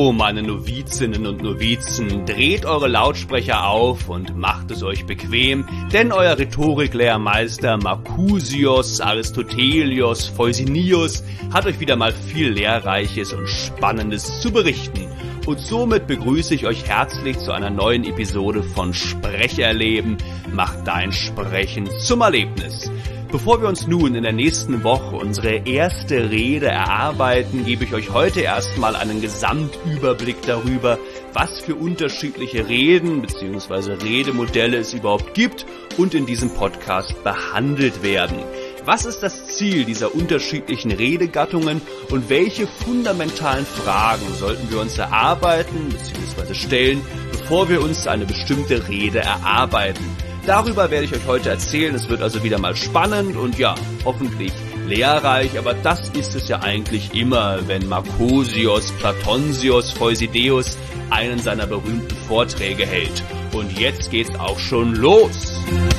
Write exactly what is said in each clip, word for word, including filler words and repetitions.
So, meine Novizinnen und Novizen, dreht eure Lautsprecher auf und macht es euch bequem, denn euer Rhetoriklehrmeister Marcusius, Aristotelios, Pheusinius hat euch wieder mal viel Lehrreiches und Spannendes zu berichten. Und somit begrüße ich euch herzlich zu einer neuen Episode von Sprecherleben, macht dein Sprechen zum Erlebnis. Bevor wir uns nun in der nächsten Woche unsere erste Rede erarbeiten, gebe ich euch heute erstmal einen Gesamtüberblick darüber, was für unterschiedliche Reden bzw. Redemodelle es überhaupt gibt und in diesem Podcast behandelt werden. Was ist das Ziel dieser unterschiedlichen Redegattungen und welche fundamentalen Fragen sollten wir uns erarbeiten bzw. stellen, bevor wir uns eine bestimmte Rede erarbeiten? Darüber werde ich euch heute erzählen. Es wird also wieder mal spannend und ja, hoffentlich lehrreich, aber das ist es ja eigentlich immer, wenn Marcusius, Platonsius, Pheusinius einen seiner berühmten Vorträge hält. Und jetzt geht's auch schon los!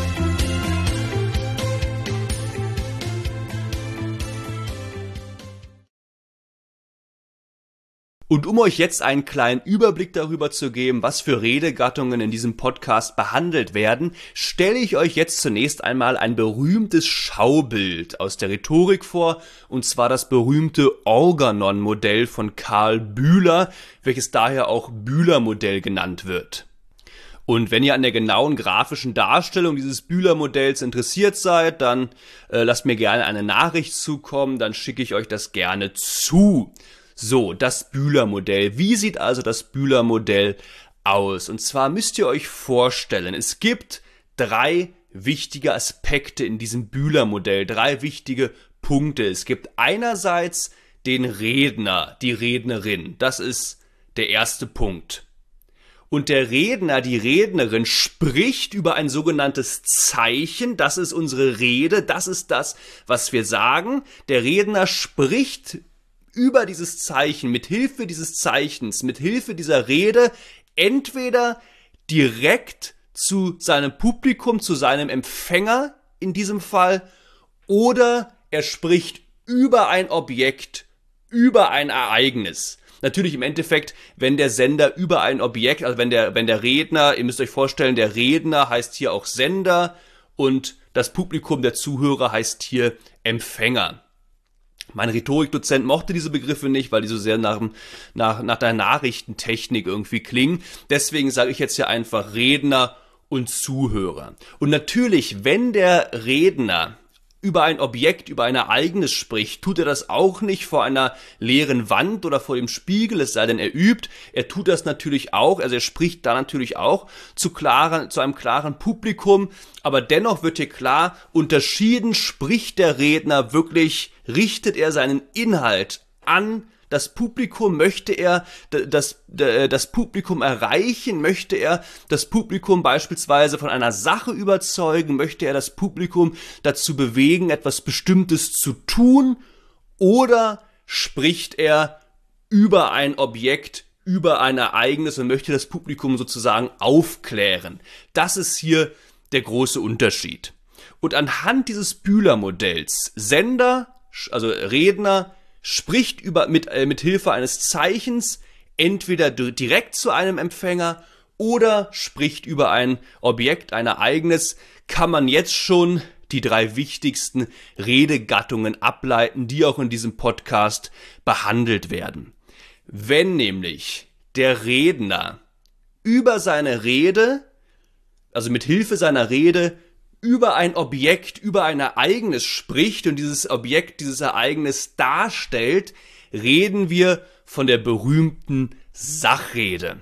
Und um euch jetzt einen kleinen Überblick darüber zu geben, was für Redegattungen in diesem Podcast behandelt werden, stelle ich euch jetzt zunächst einmal ein berühmtes Schaubild aus der Rhetorik vor, und zwar das berühmte Organon-Modell von Karl Bühler, welches daher auch Bühler-Modell genannt wird. Und wenn ihr an der genauen grafischen Darstellung dieses Bühler-Modells interessiert seid, dann äh, lasst mir gerne eine Nachricht zukommen, dann schicke ich euch das gerne zu. So, das Bühler-Modell. Wie sieht also das Bühler-Modell aus? Und zwar müsst ihr euch vorstellen, es gibt drei wichtige Aspekte in diesem Bühler-Modell, drei wichtige Punkte. Es gibt einerseits den Redner, die Rednerin. Das ist der erste Punkt. Und der Redner, die Rednerin spricht über ein sogenanntes Zeichen. Das ist unsere Rede, das ist das, was wir sagen. Der Redner spricht über dieses Zeichen, mit Hilfe dieses Zeichens, mit Hilfe dieser Rede, entweder direkt zu seinem Publikum, zu seinem Empfänger in diesem Fall, oder er spricht über ein Objekt, über ein Ereignis. Natürlich im Endeffekt, wenn der Sender über ein Objekt, also wenn der, wenn der Redner, ihr müsst euch vorstellen, der Redner heißt hier auch Sender und das Publikum, der Zuhörer heißt hier Empfänger. Mein Rhetorikdozent mochte diese Begriffe nicht, weil die so sehr nach, nach, nach der Nachrichtentechnik irgendwie klingen. Deswegen sage ich jetzt hier einfach Redner und Zuhörer. Und natürlich, wenn der Redner über ein Objekt, über ein Ereignis spricht, tut er das auch nicht vor einer leeren Wand oder vor dem Spiegel, es sei denn, er übt. Er tut das natürlich auch, also er spricht da natürlich auch zu, klaren, zu einem klaren Publikum, aber dennoch wird hier klar unterschieden, spricht der Redner wirklich, richtet er seinen Inhalt an das Publikum, möchte er das, das Publikum erreichen, möchte er das Publikum beispielsweise von einer Sache überzeugen, möchte er das Publikum dazu bewegen, etwas Bestimmtes zu tun, oder spricht er über ein Objekt, über ein Ereignis und möchte das Publikum sozusagen aufklären. Das ist hier der große Unterschied. Und anhand dieses Bühler-Modells, Sender, also Redner, spricht über mit äh, mit Hilfe eines Zeichens entweder direkt zu einem Empfänger oder spricht über ein Objekt, ein Ereignis, kann man jetzt schon die drei wichtigsten Redegattungen ableiten, die auch in diesem Podcast behandelt werden. Wenn nämlich der Redner über seine Rede, also mit Hilfe seiner Rede, über ein Objekt, über ein Ereignis spricht und dieses Objekt, dieses Ereignis darstellt, reden wir von der berühmten Sachrede.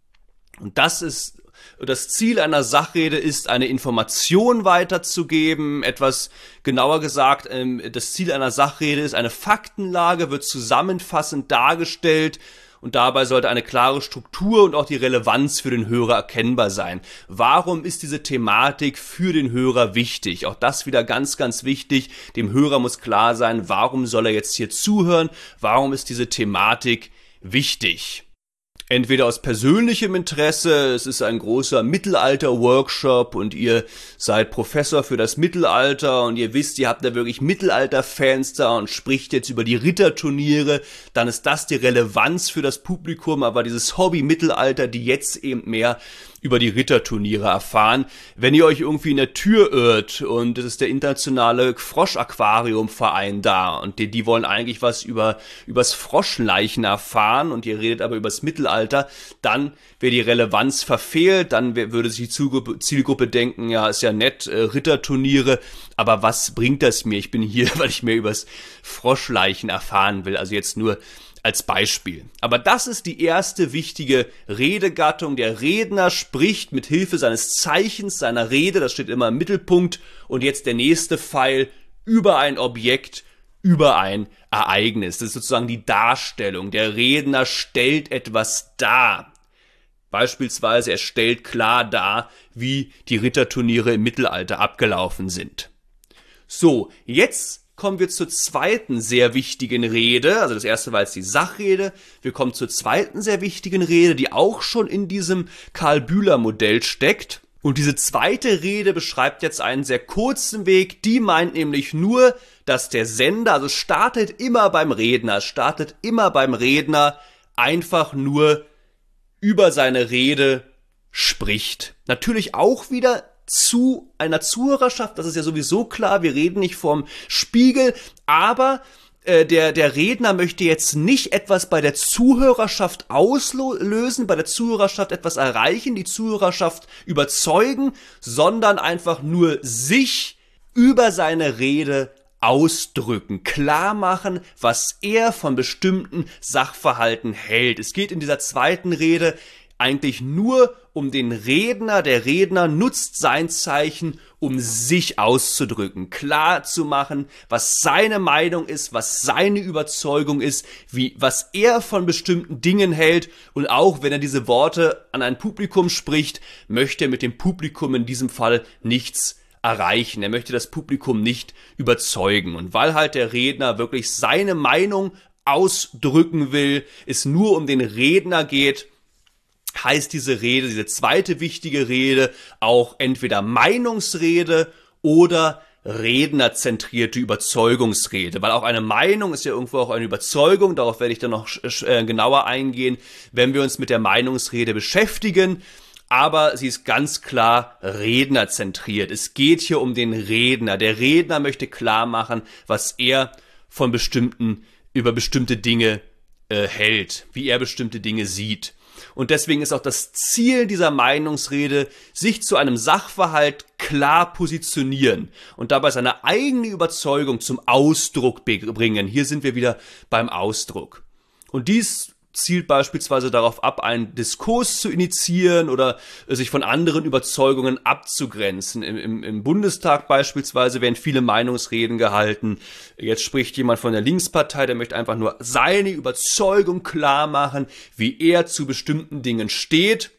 Und das ist, das Ziel einer Sachrede ist, eine Information weiterzugeben. Etwas genauer gesagt, das Ziel einer Sachrede ist, eine Faktenlage wird zusammenfassend dargestellt. Und dabei sollte eine klare Struktur und auch die Relevanz für den Hörer erkennbar sein. Warum ist diese Thematik für den Hörer wichtig? Auch das wieder ganz, ganz wichtig. Dem Hörer muss klar sein, warum soll er jetzt hier zuhören? Warum ist diese Thematik wichtig? Entweder aus persönlichem Interesse, es ist ein großer Mittelalter-Workshop und ihr seid Professor für das Mittelalter und ihr wisst, ihr habt da wirklich Mittelalter-Fans da und spricht jetzt über die Ritterturniere, dann ist das die Relevanz für das Publikum, aber dieses Hobby Mittelalter, die jetzt eben mehr über die Ritterturniere erfahren. Wenn ihr euch irgendwie in der Tür irrt und es ist der internationale Frosch-Aquarium-Verein da und die, die wollen eigentlich was über übers Froschleichen erfahren und ihr redet aber übers Mittelalter, dann wäre die Relevanz verfehlt, dann wär, würde sich die Zielgruppe, Zielgruppe denken, ja, ist ja nett, äh, Ritterturniere, aber was bringt das mir? Ich bin hier, weil ich mehr übers Froschleichen erfahren will, also jetzt nur als Beispiel. Aber das ist die erste wichtige Redegattung. Der Redner spricht mit Hilfe seines Zeichens, seiner Rede, das steht immer im Mittelpunkt. Und jetzt der nächste Pfeil über ein Objekt, über ein Ereignis. Das ist sozusagen die Darstellung. Der Redner stellt etwas dar. Beispielsweise, er stellt klar dar, wie die Ritterturniere im Mittelalter abgelaufen sind. So, jetzt kommen wir zur zweiten sehr wichtigen Rede. Also das erste war jetzt die Sachrede. Wir kommen zur zweiten sehr wichtigen Rede, die auch schon in diesem Karl-Bühler-Modell steckt. Und diese zweite Rede beschreibt jetzt einen sehr kurzen Weg. Die meint nämlich nur, dass der Sender, also startet immer beim Redner, startet immer beim Redner, einfach nur über seine Rede spricht. Natürlich auch wieder zu einer Zuhörerschaft, das ist ja sowieso klar, wir reden nicht vom Spiegel, aber äh, der, der Redner möchte jetzt nicht etwas bei der Zuhörerschaft auslösen, bei der Zuhörerschaft etwas erreichen, die Zuhörerschaft überzeugen, sondern einfach nur sich über seine Rede ausdrücken, klar machen, was er von bestimmten Sachverhalten hält. Es geht in dieser zweiten Rede eigentlich nur um den Redner. Der Redner nutzt sein Zeichen, um sich auszudrücken, klar zu machen, was seine Meinung ist, was seine Überzeugung ist, wie, was er von bestimmten Dingen hält. Und auch wenn er diese Worte an ein Publikum spricht, möchte er mit dem Publikum in diesem Fall nichts erreichen. Er möchte das Publikum nicht überzeugen. Und weil halt der Redner wirklich seine Meinung ausdrücken will, es nur um den Redner geht, heißt diese Rede, diese zweite wichtige Rede, auch entweder Meinungsrede oder rednerzentrierte Überzeugungsrede, weil auch eine Meinung ist ja irgendwo auch eine Überzeugung, darauf werde ich dann noch äh, genauer eingehen, wenn wir uns mit der Meinungsrede beschäftigen, aber sie ist ganz klar rednerzentriert. Es geht hier um den Redner. Der Redner möchte klar machen, was er von bestimmten, über bestimmte Dinge äh, hält, wie er bestimmte Dinge sieht. Und deswegen ist auch das Ziel dieser Meinungsrede, sich zu einem Sachverhalt klar positionieren und dabei seine eigene Überzeugung zum Ausdruck bringen. Hier sind wir wieder beim Ausdruck. Und dies zielt beispielsweise darauf ab, einen Diskurs zu initiieren oder sich von anderen Überzeugungen abzugrenzen. Im, im, im Bundestag beispielsweise werden viele Meinungsreden gehalten. Jetzt spricht jemand von der Linkspartei, der möchte einfach nur seine Überzeugung klar machen, wie er zu bestimmten Dingen steht.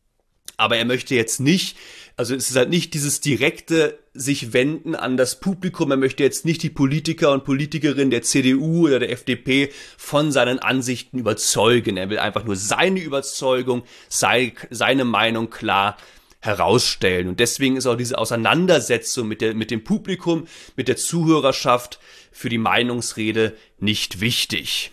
Aber er möchte jetzt nicht, also es ist halt nicht dieses direkte sich wenden an das Publikum. Er möchte jetzt nicht die Politiker und Politikerinnen der C D U oder der F D P von seinen Ansichten überzeugen. Er will einfach nur seine Überzeugung, sei, seine Meinung klar herausstellen. Und deswegen ist auch diese Auseinandersetzung mit, der, mit dem Publikum, mit der Zuhörerschaft für die Meinungsrede nicht wichtig.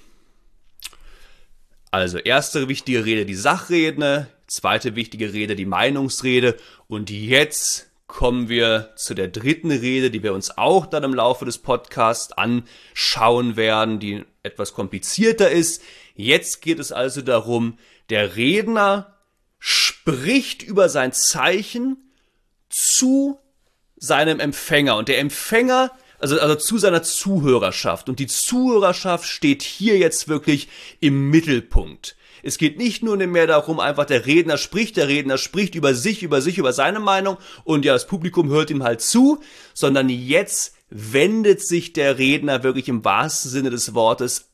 Also erste wichtige Rede, die Sachrede, zweite wichtige Rede, die Meinungsrede. Und jetzt kommen wir zu der dritten Rede, die wir uns auch dann im Laufe des Podcasts anschauen werden, die etwas komplizierter ist. Jetzt geht es also darum, der Redner spricht über sein Zeichen zu seinem Empfänger. Und der Empfänger, also, also zu seiner Zuhörerschaft. Und die Zuhörerschaft steht hier jetzt wirklich im Mittelpunkt. Es geht nicht nur mehr darum, einfach der Redner spricht, der Redner spricht über sich, über sich, über seine Meinung und ja, das Publikum hört ihm halt zu, sondern jetzt wendet sich der Redner wirklich im wahrsten Sinne des Wortes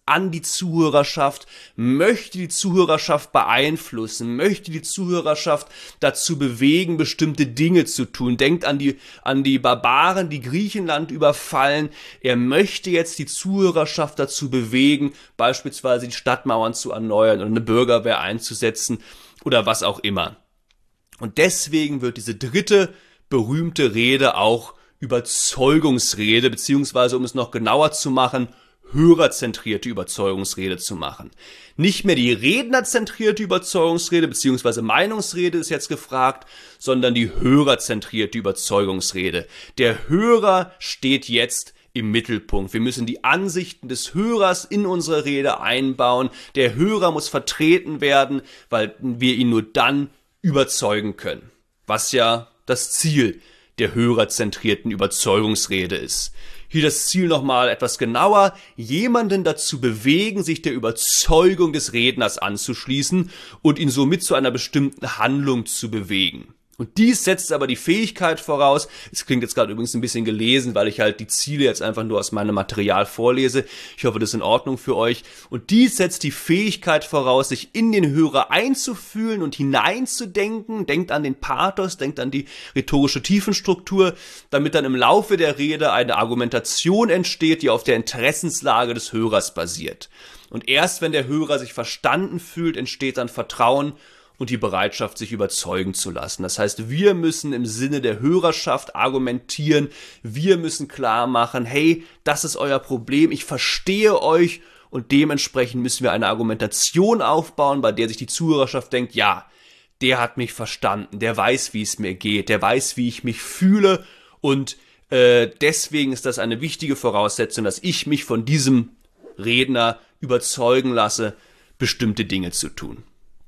an die Zuhörerschaft, möchte die Zuhörerschaft beeinflussen, möchte die Zuhörerschaft dazu bewegen, bestimmte Dinge zu tun. Denkt an die, an die Barbaren, die Griechenland überfallen. Er möchte jetzt die Zuhörerschaft dazu bewegen, beispielsweise die Stadtmauern zu erneuern oder eine Bürgerwehr einzusetzen oder was auch immer. Und deswegen wird diese dritte berühmte Rede auch Überzeugungsrede, beziehungsweise um es noch genauer zu machen, hörerzentrierte Überzeugungsrede zu machen. Nicht mehr die rednerzentrierte Überzeugungsrede, beziehungsweise Meinungsrede ist jetzt gefragt, sondern die hörerzentrierte Überzeugungsrede. Der Hörer steht jetzt im Mittelpunkt. Wir müssen die Ansichten des Hörers in unsere Rede einbauen. Der Hörer muss vertreten werden, weil wir ihn nur dann überzeugen können. Was ja das Ziel der hörerzentrierten Überzeugungsrede ist. Hier das Ziel nochmal etwas genauer, jemanden dazu bewegen, sich der Überzeugung des Redners anzuschließen und ihn somit zu einer bestimmten Handlung zu bewegen. Und dies setzt aber die Fähigkeit voraus, es klingt jetzt gerade übrigens ein bisschen gelesen, weil ich halt die Ziele jetzt einfach nur aus meinem Material vorlese, ich hoffe, das ist in Ordnung für euch, und dies setzt die Fähigkeit voraus, sich in den Hörer einzufühlen und hineinzudenken, denkt an den Pathos, denkt an die rhetorische Tiefenstruktur, damit dann im Laufe der Rede eine Argumentation entsteht, die auf der Interessenslage des Hörers basiert. Und erst wenn der Hörer sich verstanden fühlt, entsteht dann Vertrauen und die Bereitschaft, sich überzeugen zu lassen. Das heißt, wir müssen im Sinne der Hörerschaft argumentieren, wir müssen klar machen, hey, das ist euer Problem, ich verstehe euch, und dementsprechend müssen wir eine Argumentation aufbauen, bei der sich die Zuhörerschaft denkt, ja, der hat mich verstanden, der weiß, wie es mir geht, der weiß, wie ich mich fühle, und äh, deswegen ist das eine wichtige Voraussetzung, dass ich mich von diesem Redner überzeugen lasse, bestimmte Dinge zu tun.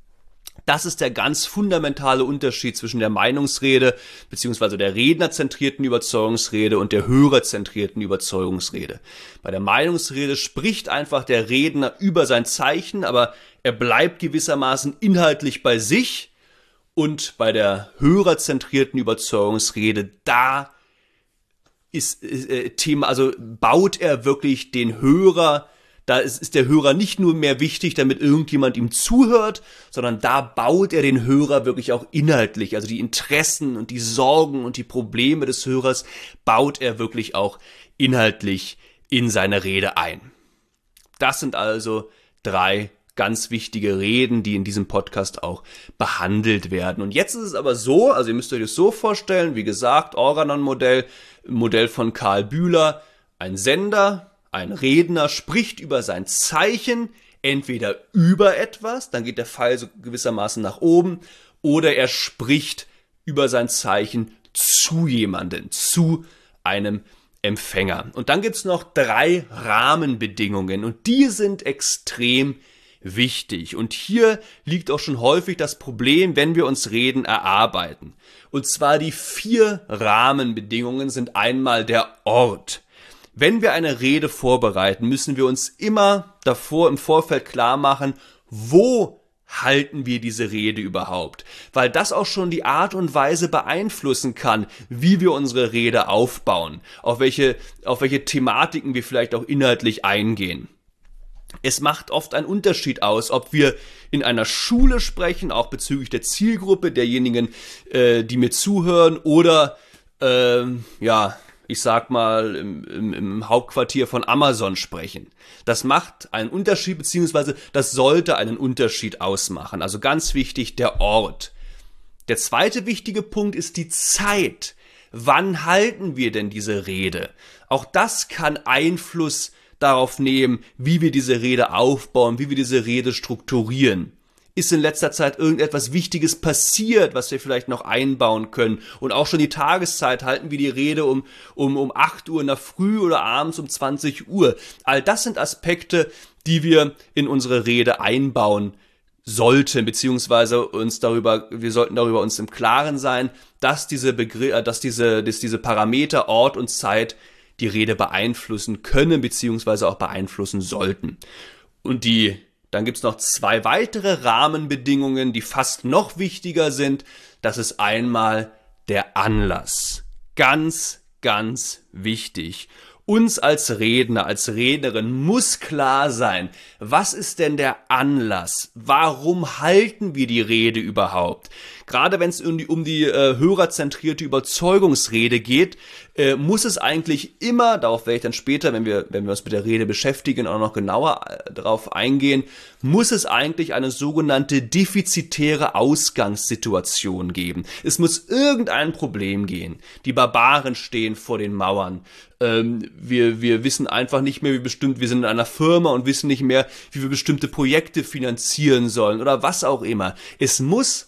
Das ist der ganz fundamentale Unterschied zwischen der Meinungsrede bzw. der rednerzentrierten Überzeugungsrede und der hörerzentrierten Überzeugungsrede. Bei der Meinungsrede spricht einfach der Redner über sein Zeichen, aber er bleibt gewissermaßen inhaltlich bei sich, und bei der hörerzentrierten Überzeugungsrede, da ist äh, Thema, also baut er wirklich den Hörer. Da ist, ist der Hörer nicht nur mehr wichtig, damit irgendjemand ihm zuhört, sondern da baut er den Hörer wirklich auch inhaltlich. Also die Interessen und die Sorgen und die Probleme des Hörers baut er wirklich auch inhaltlich in seine Rede ein. Das sind also drei ganz wichtige Reden, die in diesem Podcast auch behandelt werden. Und jetzt ist es aber so, also ihr müsst euch das so vorstellen, wie gesagt, Organon-Modell, Modell von Karl Bühler, ein Sender, ein Redner spricht über sein Zeichen, entweder über etwas, dann geht der Pfeil so gewissermaßen nach oben, oder er spricht über sein Zeichen zu jemandem, zu einem Empfänger. Und dann gibt's noch drei Rahmenbedingungen, und die sind extrem wichtig. Und hier liegt auch schon häufig das Problem, wenn wir uns Reden erarbeiten. Und zwar die vier Rahmenbedingungen sind einmal der Ort. Wenn wir eine Rede vorbereiten, müssen wir uns immer davor im Vorfeld klar machen, wo halten wir diese Rede überhaupt? Weil das auch schon die Art und Weise beeinflussen kann, wie wir unsere Rede aufbauen, auf welche, auf welche Thematiken wir vielleicht auch inhaltlich eingehen. Es macht oft einen Unterschied aus, ob wir in einer Schule sprechen, auch bezüglich der Zielgruppe derjenigen, äh, die mir zuhören, oder äh, ja, ich sag mal, im, im, im Hauptquartier von Amazon sprechen. Das macht einen Unterschied, beziehungsweise das sollte einen Unterschied ausmachen. Also ganz wichtig, der Ort. Der zweite wichtige Punkt ist die Zeit. Wann halten wir denn diese Rede? Auch das kann Einfluss darauf nehmen, wie wir diese Rede aufbauen, wie wir diese Rede strukturieren. Ist in letzter Zeit irgendetwas Wichtiges passiert, was wir vielleicht noch einbauen können? Und auch schon die Tageszeit, halten wir die Rede um, um, um acht Uhr in der Früh oder abends um zwanzig Uhr. All das sind Aspekte, die wir in unsere Rede einbauen sollten, beziehungsweise uns darüber, wir sollten darüber uns im Klaren sein, dass diese Begriff, dass diese, dass diese Parameter Ort und Zeit die Rede beeinflussen können, beziehungsweise auch beeinflussen sollten. Und die Dann gibt's noch zwei weitere Rahmenbedingungen, die fast noch wichtiger sind. Das ist einmal der Anlass. Ganz, ganz wichtig. Uns als Redner, als Rednerin muss klar sein, was ist denn der Anlass? Warum halten wir die Rede überhaupt? Gerade wenn es um die, um die äh, hörerzentrierte Überzeugungsrede geht, äh, muss es eigentlich immer, darauf werde ich dann später, wenn wir, wenn wir uns mit der Rede beschäftigen, auch noch genauer äh, darauf eingehen, muss es eigentlich eine sogenannte defizitäre Ausgangssituation geben. Es muss irgendein Problem gehen. Die Barbaren stehen vor den Mauern. Ähm, wir, wir wissen einfach nicht mehr, wie bestimmt, wir sind in einer Firma und wissen nicht mehr, wie wir bestimmte Projekte finanzieren sollen oder was auch immer. Es muss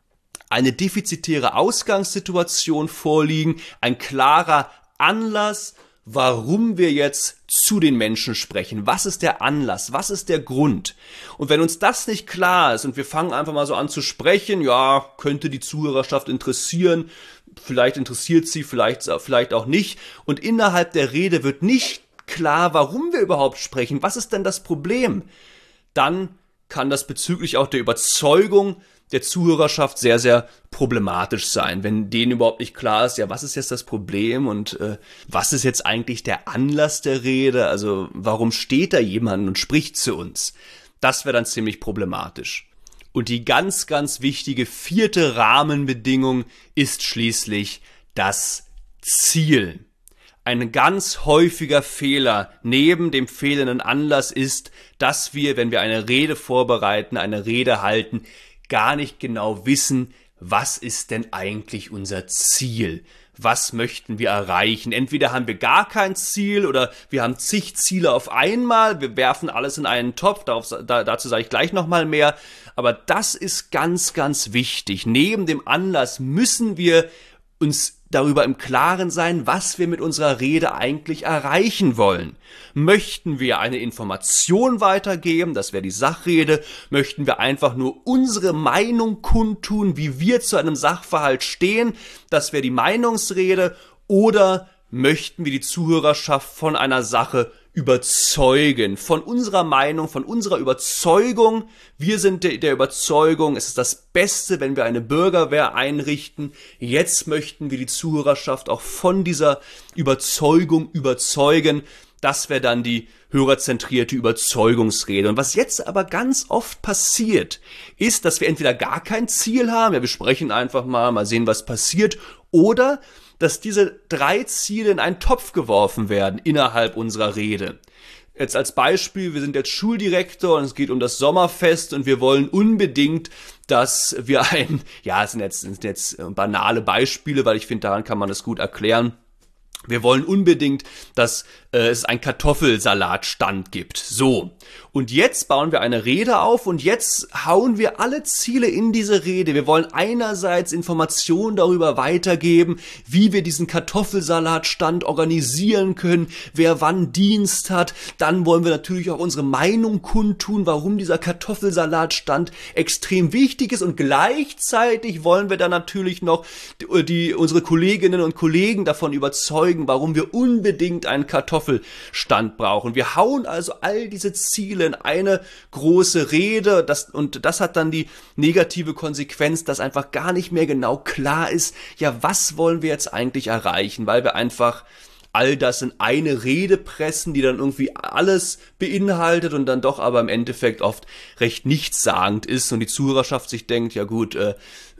eine defizitäre Ausgangssituation vorliegen, ein klarer Anlass, warum wir jetzt zu den Menschen sprechen. Was ist der Anlass? Was ist der Grund? Und wenn uns das nicht klar ist und wir fangen einfach mal so an zu sprechen, ja, könnte die Zuhörerschaft interessieren, vielleicht interessiert sie, vielleicht, vielleicht auch nicht. Und innerhalb der Rede wird nicht klar, warum wir überhaupt sprechen. Was ist denn das Problem? Dann kann das bezüglich auch der Überzeugung der Zuhörerschaft sehr, sehr problematisch sein, wenn denen überhaupt nicht klar ist, ja, was ist jetzt das Problem und äh, was ist jetzt eigentlich der Anlass der Rede, also warum steht da jemand und spricht zu uns? Das wäre dann ziemlich problematisch. Und die ganz, ganz wichtige vierte Rahmenbedingung ist schließlich das Ziel. Ein ganz häufiger Fehler neben dem fehlenden Anlass ist, dass wir, wenn wir eine Rede vorbereiten, eine Rede halten, gar nicht genau wissen, was ist denn eigentlich unser Ziel? Was möchten wir erreichen? Entweder haben wir gar kein Ziel oder wir haben zig Ziele auf einmal. Wir werfen alles in einen Topf. Darauf, da, dazu sage ich gleich nochmal mehr. Aber das ist ganz, ganz wichtig. Neben dem Anlass müssen wir uns darüber im Klaren sein, was wir mit unserer Rede eigentlich erreichen wollen. Möchten wir eine Information weitergeben, das wäre die Sachrede, möchten wir einfach nur unsere Meinung kundtun, wie wir zu einem Sachverhalt stehen, das wäre die Meinungsrede, oder möchten wir die Zuhörerschaft von einer Sache überzeugen, von unserer Meinung, von unserer Überzeugung. Wir sind der, der Überzeugung, es ist das Beste, wenn wir eine Bürgerwehr einrichten. Jetzt möchten wir die Zuhörerschaft auch von dieser Überzeugung überzeugen. Das wäre dann die hörerzentrierte Überzeugungsrede. Und was jetzt aber ganz oft passiert, ist, dass wir entweder gar kein Ziel haben, ja, wir sprechen einfach mal, mal sehen, was passiert, oder dass diese drei Ziele in einen Topf geworfen werden innerhalb unserer Rede. Jetzt als Beispiel, wir sind jetzt Schuldirektor und es geht um das Sommerfest und wir wollen unbedingt, dass wir ein, ja, es sind jetzt, sind jetzt banale Beispiele, weil ich finde, daran kann man das gut erklären. Wir wollen unbedingt, dass äh, es einen Kartoffelsalatstand gibt. So. Und jetzt bauen wir eine Rede auf und jetzt hauen wir alle Ziele in diese Rede. Wir wollen einerseits Informationen darüber weitergeben, wie wir diesen Kartoffelsalatstand organisieren können, wer wann Dienst hat. Dann wollen wir natürlich auch unsere Meinung kundtun, warum dieser Kartoffelsalatstand extrem wichtig ist. Und gleichzeitig wollen wir dann natürlich noch die, die, unsere Kolleginnen und Kollegen davon überzeugen, warum wir unbedingt einen Kartoffelstand brauchen. Wir hauen also all diese Ziele in eine große Rede, das, und das hat dann die negative Konsequenz, dass einfach gar nicht mehr genau klar ist, ja, was wollen wir jetzt eigentlich erreichen, weil wir einfach all das in eine Rede pressen, die dann irgendwie alles beinhaltet und dann doch aber im Endeffekt oft recht nichtssagend ist und die Zuhörerschaft sich denkt, ja gut, äh,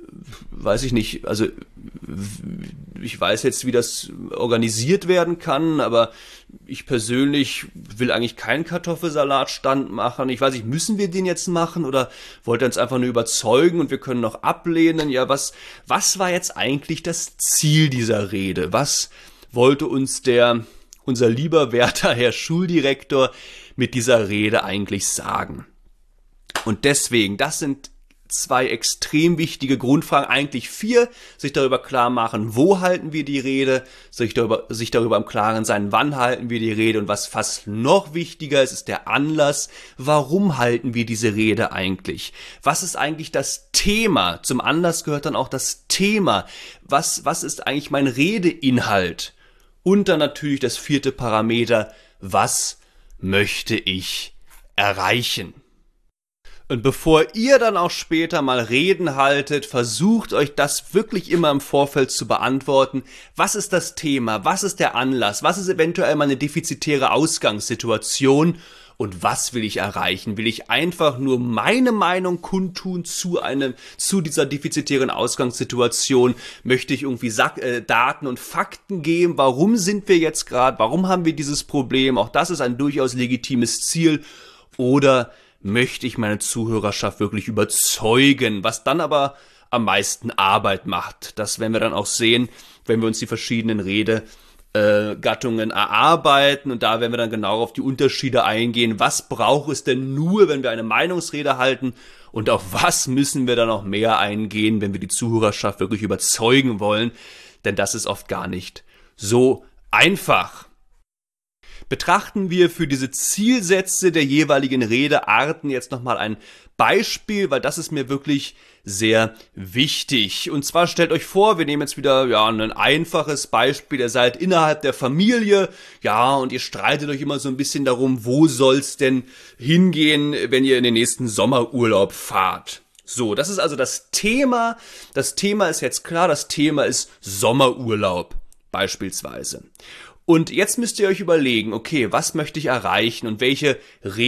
weiß ich nicht, also ich weiß jetzt, wie das organisiert werden kann, aber ich persönlich will eigentlich keinen Kartoffelsalatstand machen. Ich weiß nicht, müssen wir den jetzt machen oder wollt ihr uns einfach nur überzeugen und wir können noch ablehnen? Ja, was, was war jetzt eigentlich das Ziel dieser Rede? Was wollte uns der, unser lieber werter Herr Schuldirektor mit dieser Rede eigentlich sagen? Und deswegen, das sind zwei extrem wichtige Grundfragen, eigentlich vier, sich darüber klar machen, wo halten wir die Rede, sich darüber, sich darüber im Klaren sein, wann halten wir die Rede und was fast noch wichtiger ist, ist der Anlass, warum halten wir diese Rede eigentlich? Was ist eigentlich das Thema? Zum Anlass gehört dann auch das Thema. Was, was ist eigentlich mein Redeinhalt? Und dann natürlich das vierte Parameter, was möchte ich erreichen? Und bevor ihr dann auch später mal Reden haltet, versucht euch das wirklich immer im Vorfeld zu beantworten. Was ist das Thema? Was ist der Anlass? Was ist eventuell mal eine defizitäre Ausgangssituation? Und was will ich erreichen? Will ich einfach nur meine Meinung kundtun zu einem, zu dieser defizitären Ausgangssituation? Möchte ich irgendwie Sack, äh, Daten und Fakten geben? Warum sind wir jetzt gerade? Warum haben wir dieses Problem? Auch das ist ein durchaus legitimes Ziel. Oder möchte ich meine Zuhörerschaft wirklich überzeugen, was dann aber am meisten Arbeit macht. Das werden wir dann auch sehen, wenn wir uns die verschiedenen Redegattungen erarbeiten, und da werden wir dann genau auf die Unterschiede eingehen. Was braucht es denn nur, wenn wir eine Meinungsrede halten, und auf was müssen wir dann noch mehr eingehen, wenn wir die Zuhörerschaft wirklich überzeugen wollen, denn das ist oft gar nicht so einfach. Betrachten wir für diese Zielsätze der jeweiligen Redearten jetzt nochmal ein Beispiel, weil das ist mir wirklich sehr wichtig. Und zwar stellt euch vor, wir nehmen jetzt wieder ja ein einfaches Beispiel. Ihr seid innerhalb der Familie, ja, und ihr streitet euch immer so ein bisschen darum, wo soll's denn hingehen, wenn ihr in den nächsten Sommerurlaub fahrt. So, das ist also das Thema. Das Thema ist jetzt klar, das Thema ist Sommerurlaub beispielsweise. Und jetzt müsst ihr euch überlegen, okay, was möchte ich erreichen und welche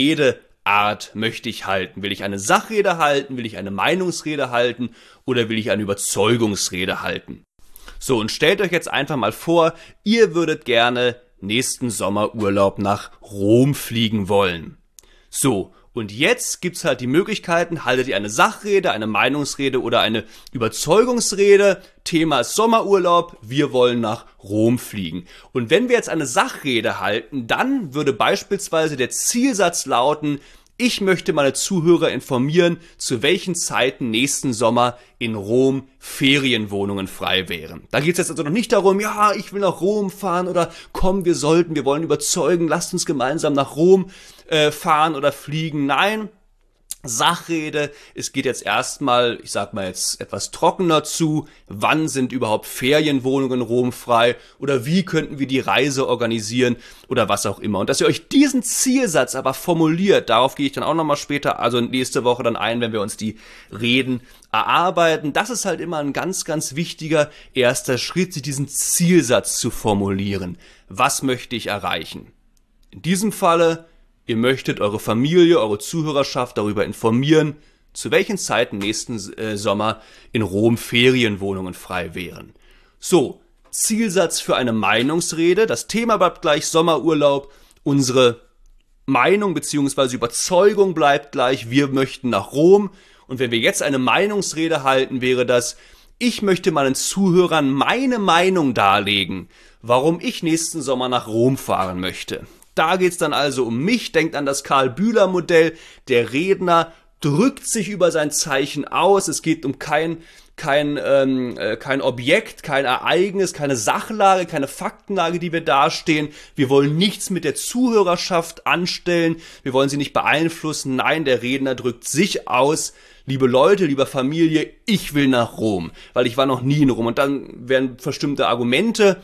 Redeart möchte ich halten? Will ich eine Sachrede halten? Will ich eine Meinungsrede halten? Oder will ich eine Überzeugungsrede halten? So, und stellt euch jetzt einfach mal vor, ihr würdet gerne nächsten Sommerurlaub nach Rom fliegen wollen. So, und jetzt gibt's halt die Möglichkeiten, haltet ihr eine Sachrede, eine Meinungsrede oder eine Überzeugungsrede. Thema ist Sommerurlaub, wir wollen nach Rom fliegen. Und wenn wir jetzt eine Sachrede halten, dann würde beispielsweise der Zielsatz lauten: Ich möchte meine Zuhörer informieren, zu welchen Zeiten nächsten Sommer in Rom Ferienwohnungen frei wären. Da geht es jetzt also noch nicht darum, ja, ich will nach Rom fahren oder komm, wir sollten, wir wollen überzeugen, lasst uns gemeinsam nach Rom äh, fahren oder fliegen. Nein, Sachrede, es geht jetzt erstmal, ich sag mal jetzt etwas trockener zu, wann sind überhaupt Ferienwohnungen in Rom frei oder wie könnten wir die Reise organisieren oder was auch immer. Und dass ihr euch diesen Zielsatz aber formuliert, darauf gehe ich dann auch nochmal später, also nächste Woche dann ein, wenn wir uns die Reden erarbeiten. Das ist halt immer ein ganz, ganz wichtiger erster Schritt, sich diesen Zielsatz zu formulieren. Was möchte ich erreichen? In diesem Falle: Ihr möchtet eure Familie, eure Zuhörerschaft darüber informieren, zu welchen Zeiten nächsten äh, Sommer in Rom Ferienwohnungen frei wären. So, Zielsatz für eine Meinungsrede. Das Thema bleibt gleich Sommerurlaub. Unsere Meinung bzw. Überzeugung bleibt gleich. Wir möchten nach Rom. Und wenn wir jetzt eine Meinungsrede halten, wäre das: Ich möchte meinen Zuhörern meine Meinung darlegen, warum ich nächsten Sommer nach Rom fahren möchte. Da geht's dann also um mich. Denkt an das Karl-Bühler-Modell. Der Redner drückt sich über sein Zeichen aus. Es geht um kein, kein, ähm, äh, kein Objekt, kein Ereignis, keine Sachlage, keine Faktenlage, die wir dastehen. Wir wollen nichts mit der Zuhörerschaft anstellen. Wir wollen sie nicht beeinflussen. Nein, der Redner drückt sich aus. Liebe Leute, liebe Familie, ich will nach Rom, weil ich war noch nie in Rom. Und dann werden bestimmte Argumente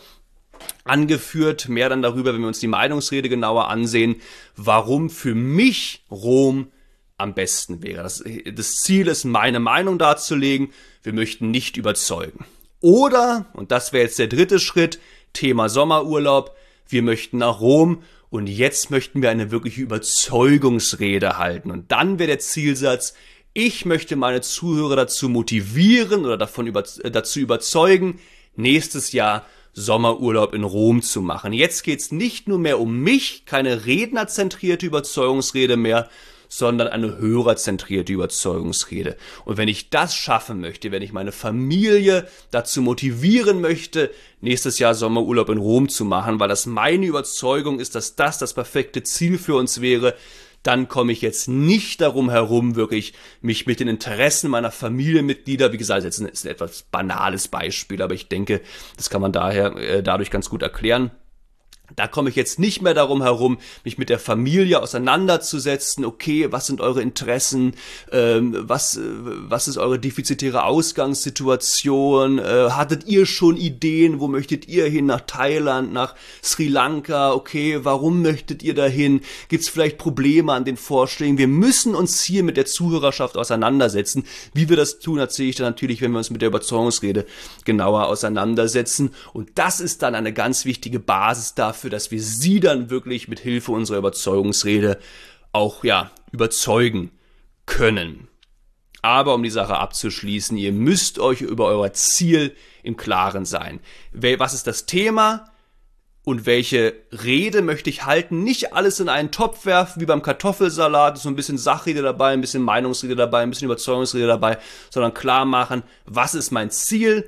angeführt, mehr dann darüber, wenn wir uns die Meinungsrede genauer ansehen, warum für mich Rom am besten wäre. Das, das Ziel ist, meine Meinung darzulegen, wir möchten nicht überzeugen. Oder, und das wäre jetzt der dritte Schritt, Thema Sommerurlaub, wir möchten nach Rom und jetzt möchten wir eine wirkliche Überzeugungsrede halten. Und dann wäre der Zielsatz: Ich möchte meine Zuhörer dazu motivieren oder davon über, dazu überzeugen, nächstes Jahr Sommerurlaub in Rom zu machen. Jetzt geht's nicht nur mehr um mich, keine rednerzentrierte Überzeugungsrede mehr, sondern eine hörerzentrierte Überzeugungsrede. Und wenn ich das schaffen möchte, wenn ich meine Familie dazu motivieren möchte, nächstes Jahr Sommerurlaub in Rom zu machen, weil das meine Überzeugung ist, dass das das perfekte Ziel für uns wäre, dann komme ich jetzt nicht darum herum, wirklich mich mit den Interessen meiner Familienmitglieder, wie gesagt, das ist ein, ist ein etwas banales Beispiel, aber ich denke, das kann man daher äh, dadurch ganz gut erklären, Da komme ich jetzt nicht mehr darum herum, mich mit der Familie auseinanderzusetzen. Okay, was sind eure Interessen? Ähm, was, äh, was ist eure defizitäre Ausgangssituation? Äh, hattet ihr schon Ideen? Wo möchtet ihr hin? Nach Thailand, nach Sri Lanka? Okay, warum möchtet ihr dahin? Gibt es vielleicht Probleme an den Vorschlägen? Wir müssen uns hier mit der Zuhörerschaft auseinandersetzen. Wie wir das tun, erzähle ich dann natürlich, wenn wir uns mit der Überzeugungsrede genauer auseinandersetzen. Und das ist dann eine ganz wichtige Basis dafür, Dafür, dass wir sie dann wirklich mit Hilfe unserer Überzeugungsrede auch ja überzeugen können. Aber um die Sache abzuschließen, ihr müsst euch über euer Ziel im Klaren sein. Was ist das Thema und welche Rede möchte ich halten? Nicht alles in einen Topf werfen, wie beim Kartoffelsalat, so ein bisschen Sachrede dabei, ein bisschen Meinungsrede dabei, ein bisschen Überzeugungsrede dabei, sondern klar machen, was ist mein Ziel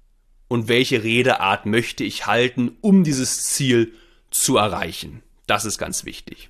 und welche Redeart möchte ich halten, um dieses Ziel zu erreichen. Das ist ganz wichtig.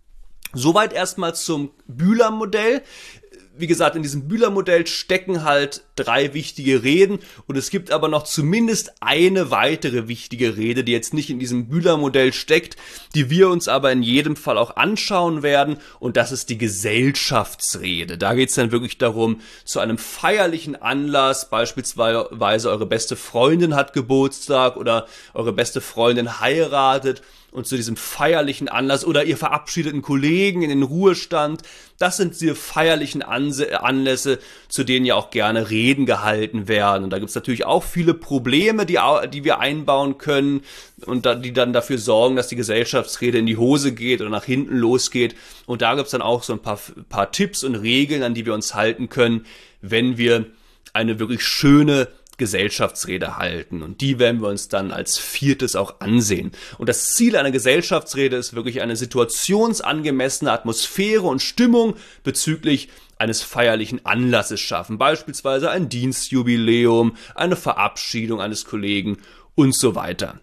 Soweit erstmal zum Bühler-Modell. Wie gesagt, in diesem Bühler-Modell stecken halt drei wichtige Reden und es gibt aber noch zumindest eine weitere wichtige Rede, die jetzt nicht in diesem Bühler-Modell steckt, die wir uns aber in jedem Fall auch anschauen werden, und das ist die Gesellschaftsrede. Da geht es dann wirklich darum, zu einem feierlichen Anlass, beispielsweise eure beste Freundin hat Geburtstag oder eure beste Freundin heiratet, und zu diesem feierlichen Anlass oder ihr verabschiedet einen Kollegen in den Ruhestand, das sind diese feierlichen Anlässe, zu denen ja auch gerne Reden gehalten werden. Und da gibt es natürlich auch viele Probleme, die, die wir einbauen können und da, die dann dafür sorgen, dass die Gesellschaftsrede in die Hose geht oder nach hinten losgeht. Und da gibt es dann auch so ein paar, paar Tipps und Regeln, an die wir uns halten können, wenn wir eine wirklich schöne Gesellschaftsrede halten, und die werden wir uns dann als viertes auch ansehen. Und das Ziel einer Gesellschaftsrede ist wirklich eine situationsangemessene Atmosphäre und Stimmung bezüglich eines feierlichen Anlasses schaffen, beispielsweise ein Dienstjubiläum, eine Verabschiedung eines Kollegen und so weiter.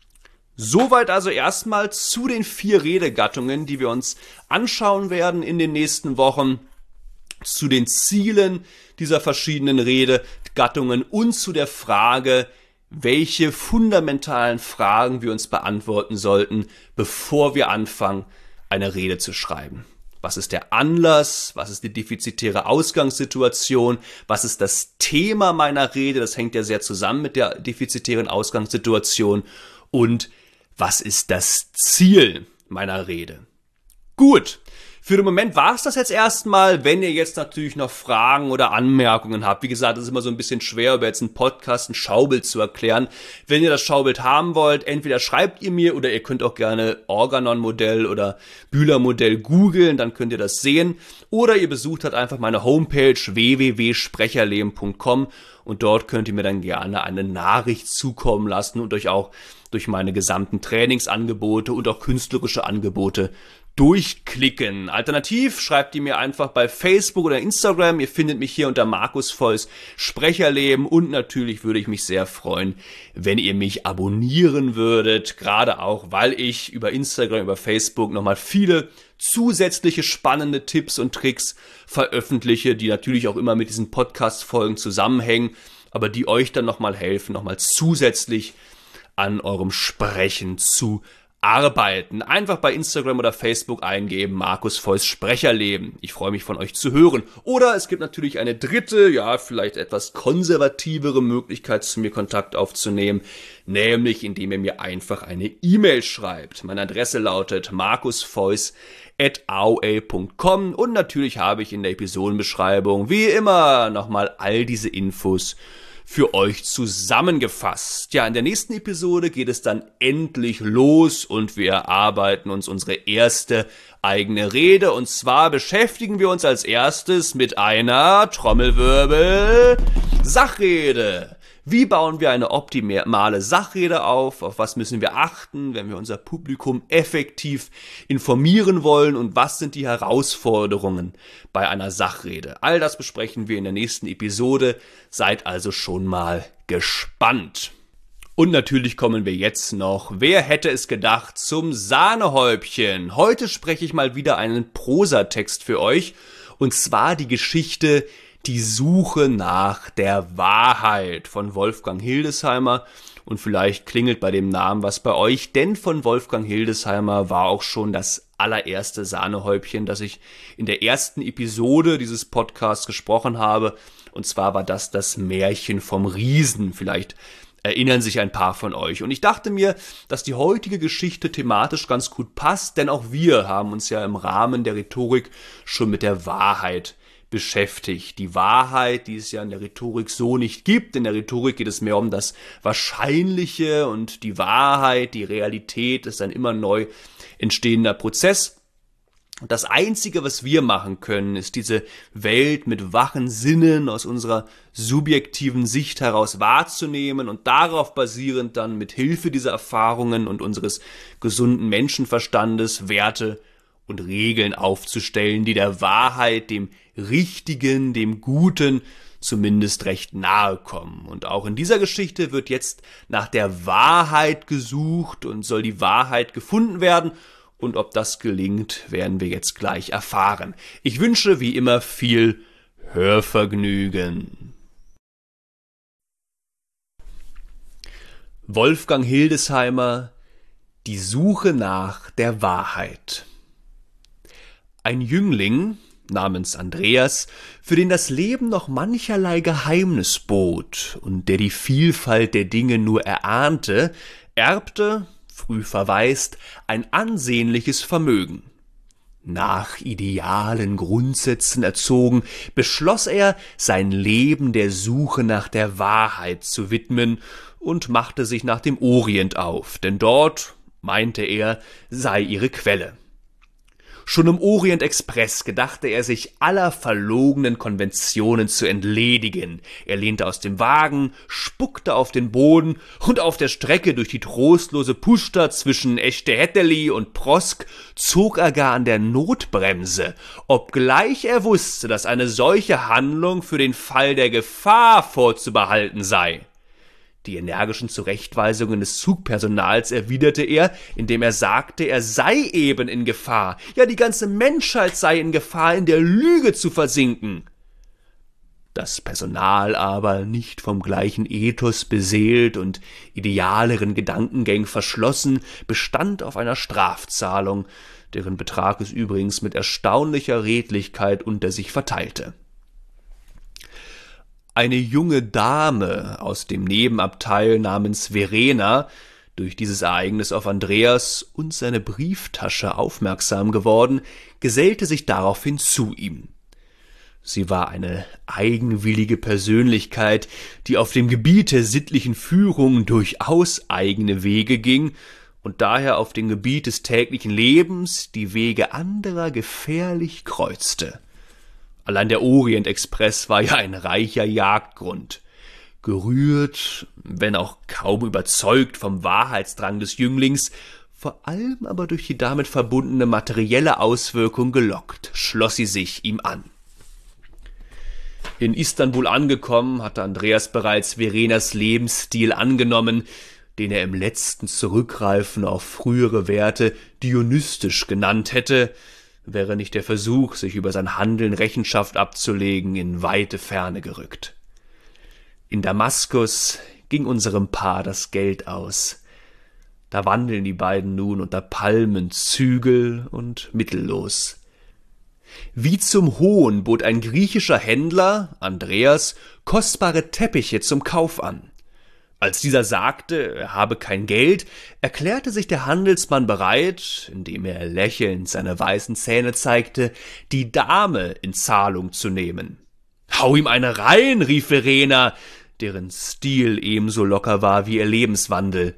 Soweit also erstmal zu den vier Redegattungen, die wir uns anschauen werden in den nächsten Wochen, zu den Zielen dieser verschiedenen Redegattungen und zu der Frage, welche fundamentalen Fragen wir uns beantworten sollten, bevor wir anfangen, eine Rede zu schreiben. Was ist der Anlass? Was ist die defizitäre Ausgangssituation? Was ist das Thema meiner Rede? Das hängt ja sehr zusammen mit der defizitären Ausgangssituation. Und was ist das Ziel meiner Rede? Gut. Für den Moment war es das jetzt erstmal. Wenn ihr jetzt natürlich noch Fragen oder Anmerkungen habt, wie gesagt, es ist immer so ein bisschen schwer, über jetzt einen Podcast ein Schaubild zu erklären. Wenn ihr das Schaubild haben wollt, entweder schreibt ihr mir oder ihr könnt auch gerne Organon-Modell oder Bühler-Modell googeln, dann könnt ihr das sehen. Oder ihr besucht halt einfach meine Homepage w w w punkt sprecherleben punkt com und dort könnt ihr mir dann gerne eine Nachricht zukommen lassen und euch auch durch meine gesamten Trainingsangebote und auch künstlerische Angebote durchklicken. Alternativ schreibt ihr mir einfach bei Facebook oder Instagram. Ihr findet mich hier unter Markus Volz Sprecherleben, und natürlich würde ich mich sehr freuen, wenn ihr mich abonnieren würdet, gerade auch, weil ich über Instagram, über Facebook nochmal viele zusätzliche spannende Tipps und Tricks veröffentliche, die natürlich auch immer mit diesen Podcast-Folgen zusammenhängen, aber die euch dann nochmal helfen, nochmal zusätzlich an eurem Sprechen zu arbeiten. Einfach bei Instagram oder Facebook eingeben, Markus Volz Sprecherleben. Ich freue mich, von euch zu hören. Oder es gibt natürlich eine dritte, ja, vielleicht etwas konservativere Möglichkeit, zu mir Kontakt aufzunehmen, nämlich indem ihr mir einfach eine E-Mail schreibt. Meine Adresse lautet markusvolz at a o l punkt com, und natürlich habe ich in der Episodenbeschreibung wie immer nochmal all diese Infos für euch zusammengefasst. Ja, in der nächsten Episode geht es dann endlich los und wir erarbeiten uns unsere erste eigene Rede. Und zwar beschäftigen wir uns als erstes mit einer Trommelwirbel Sachrede. Wie bauen wir eine optimale Sachrede auf? Auf was müssen wir achten, wenn wir unser Publikum effektiv informieren wollen? Und was sind die Herausforderungen bei einer Sachrede? All das besprechen wir in der nächsten Episode. Seid also schon mal gespannt. Und natürlich kommen wir jetzt noch, wer hätte es gedacht, zum Sahnehäubchen. Heute spreche ich mal wieder einen Prosatext für euch. Und zwar die Geschichte Die Suche nach der Wahrheit von Wolfgang Hildesheimer. Und vielleicht klingelt bei dem Namen was bei euch, denn von Wolfgang Hildesheimer war auch schon das allererste Sahnehäubchen, das ich in der ersten Episode dieses Podcasts gesprochen habe. Und zwar war das das Märchen vom Riesen. Vielleicht erinnern sich ein paar von euch. Und ich dachte mir, dass die heutige Geschichte thematisch ganz gut passt, denn auch wir haben uns ja im Rahmen der Rhetorik schon mit der Wahrheit beschäftigt. Die Wahrheit, die es ja in der Rhetorik so nicht gibt. In der Rhetorik geht es mehr um das Wahrscheinliche und die Wahrheit, die Realität ist ein immer neu entstehender Prozess. Und das Einzige, was wir machen können, ist diese Welt mit wachen Sinnen aus unserer subjektiven Sicht heraus wahrzunehmen und darauf basierend dann mit Hilfe dieser Erfahrungen und unseres gesunden Menschenverstandes Werte und Regeln aufzustellen, die der Wahrheit, dem Richtigen, dem Guten zumindest recht nahe kommen. Und auch in dieser Geschichte wird jetzt nach der Wahrheit gesucht und soll die Wahrheit gefunden werden. Und ob das gelingt, werden wir jetzt gleich erfahren. Ich wünsche wie immer viel Hörvergnügen. Wolfgang Hildesheimer, die Suche nach der Wahrheit. Ein Jüngling namens Andreas, für den das Leben noch mancherlei Geheimnis bot und der die Vielfalt der Dinge nur erahnte, erbte, früh verwaist, ein ansehnliches Vermögen. Nach idealen Grundsätzen erzogen, beschloss er, sein Leben der Suche nach der Wahrheit zu widmen und machte sich nach dem Orient auf, denn dort, meinte er, sei ihre Quelle. Schon im Orient Express gedachte er sich aller verlogenen Konventionen zu entledigen. Er lehnte aus dem Wagen, spuckte auf den Boden und auf der Strecke durch die trostlose Puszta zwischen Echtehätteli und Prosk zog er gar an der Notbremse, obgleich er wusste, dass eine solche Handlung für den Fall der Gefahr vorzubehalten sei. Die energischen Zurechtweisungen des Zugpersonals erwiderte er, indem er sagte, er sei eben in Gefahr, ja die ganze Menschheit sei in Gefahr, in der Lüge zu versinken. Das Personal aber, nicht vom gleichen Ethos beseelt und idealeren Gedankengängen verschlossen, bestand auf einer Strafzahlung, deren Betrag es übrigens mit erstaunlicher Redlichkeit unter sich verteilte. Eine junge Dame aus dem Nebenabteil namens Verena, durch dieses Ereignis auf Andreas und seine Brieftasche aufmerksam geworden, gesellte sich daraufhin zu ihm. Sie war eine eigenwillige Persönlichkeit, die auf dem Gebiet der sittlichen Führung durchaus eigene Wege ging und daher auf dem Gebiet des täglichen Lebens die Wege anderer gefährlich kreuzte. Allein der Orient Express war ja ein reicher Jagdgrund. Gerührt, wenn auch kaum überzeugt vom Wahrheitsdrang des Jünglings, vor allem aber durch die damit verbundene materielle Auswirkung gelockt, schloss sie sich ihm an. In Istanbul angekommen, hatte Andreas bereits Verenas Lebensstil angenommen, den er im letzten Zurückgreifen auf frühere Werte dionystisch genannt hätte, wäre nicht der Versuch, sich über sein Handeln Rechenschaft abzulegen, in weite Ferne gerückt. In Damaskus ging unserem Paar das Geld aus. Da wandeln die beiden nun unter Palmen zügel- und mittellos. Wie zum Hohn bot ein griechischer Händler, Andreas, kostbare Teppiche zum Kauf an. Als dieser sagte, er habe kein Geld, erklärte sich der Handelsmann bereit, indem er lächelnd seine weißen Zähne zeigte, die Dame in Zahlung zu nehmen. »Hau ihm eine rein«, rief Verena, deren Stil ebenso locker war wie ihr Lebenswandel.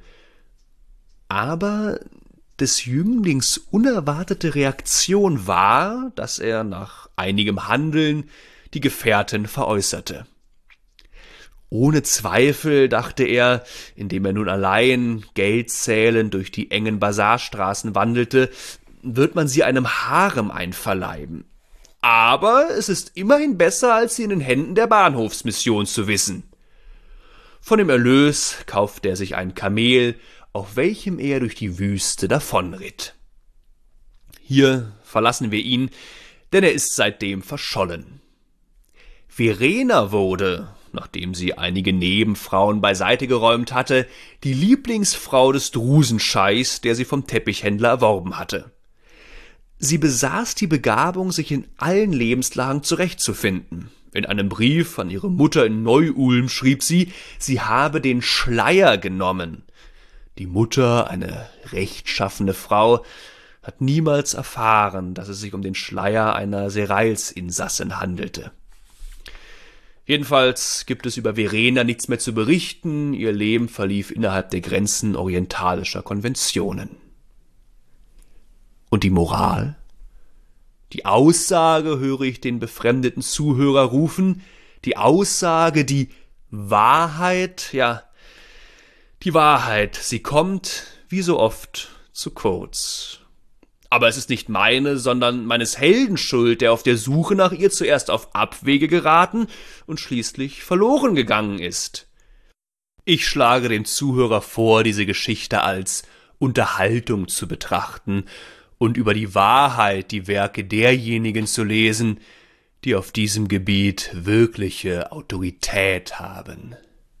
Aber des Jünglings unerwartete Reaktion war, dass er nach einigem Handeln die Gefährtin veräußerte. Ohne Zweifel, dachte er, indem er nun allein, Geld zählend durch die engen Basarstraßen wandelte, wird man sie einem Harem einverleiben. Aber es ist immerhin besser, als sie in den Händen der Bahnhofsmission zu wissen. Von dem Erlös kaufte er sich ein Kamel, auf welchem er durch die Wüste davonritt. Hier verlassen wir ihn, denn er ist seitdem verschollen. Verena wurde, nachdem sie einige Nebenfrauen beiseite geräumt hatte, die Lieblingsfrau des Drusenscheichs, der sie vom Teppichhändler erworben hatte. Sie besaß die Begabung, sich in allen Lebenslagen zurechtzufinden. In einem Brief an ihre Mutter in Neu-Ulm schrieb sie, sie habe den Schleier genommen. Die Mutter, eine rechtschaffene Frau, hat niemals erfahren, dass es sich um den Schleier einer Serailsinsassin handelte. Jedenfalls gibt es über Verena nichts mehr zu berichten, ihr Leben verlief innerhalb der Grenzen orientalischer Konventionen. Und die Moral? Die Aussage, höre ich den befremdeten Zuhörer rufen, die Aussage, die Wahrheit, ja, die Wahrheit, sie kommt, wie so oft, zu kurz. Aber es ist nicht meine, sondern meines Helden Schuld, der auf der Suche nach ihr zuerst auf Abwege geraten und schließlich verloren gegangen ist. Ich schlage dem Zuhörer vor, diese Geschichte als Unterhaltung zu betrachten und über die Wahrheit die Werke derjenigen zu lesen, die auf diesem Gebiet wirkliche Autorität haben.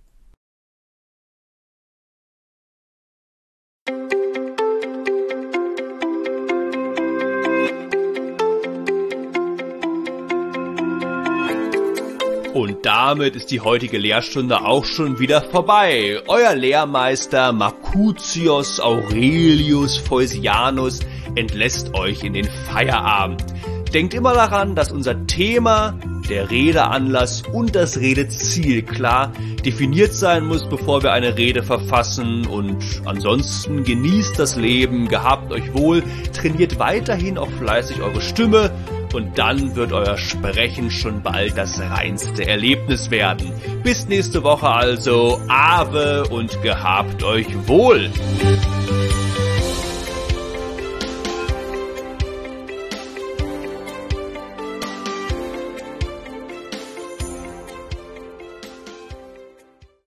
Und damit ist die heutige Lehrstunde auch schon wieder vorbei. Euer Lehrmeister Marcutius Aurelius Voisianus entlässt euch in den Feierabend. Denkt immer daran, dass unser Thema, der Redeanlass und das Redeziel klar definiert sein muss, bevor wir eine Rede verfassen. Und ansonsten genießt das Leben, gehabt euch wohl, trainiert weiterhin auch fleißig eure Stimme. Und dann wird euer Sprechen schon bald das reinste Erlebnis werden. Bis nächste Woche also, Ave und gehabt euch wohl!